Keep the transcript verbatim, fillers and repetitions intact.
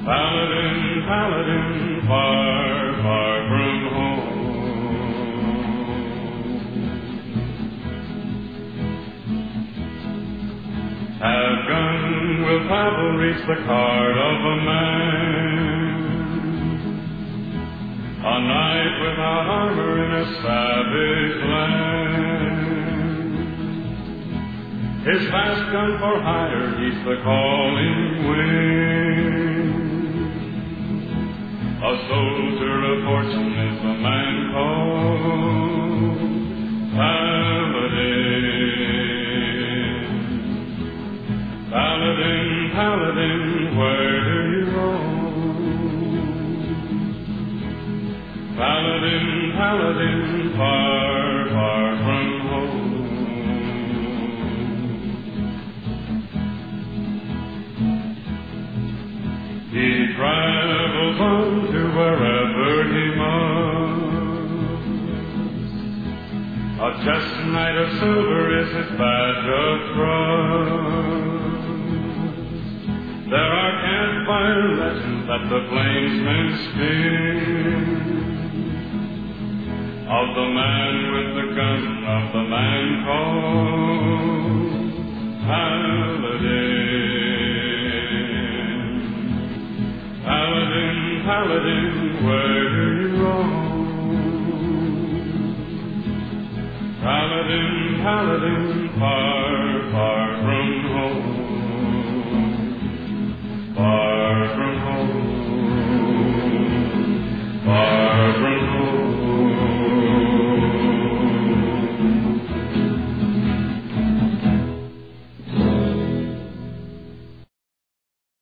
Paladin, paladin, far, far from home. Have gun, will travel, reach the card of a man. A knight without armor in a savage land. His fast gun for hire heeds the calling wind. A soldier of fortune is the man called Paladin. Paladin, paladin, where do you roam? Paladin, paladin, far, far from home. He travels on to wherever he must. A chestnut of silver is his badge of trust. There are campfire legends that the flamesmen spin of the man with the gun, of the man called Paladin. Paladin, paladin, where do you roam? Paladin, paladin, far, far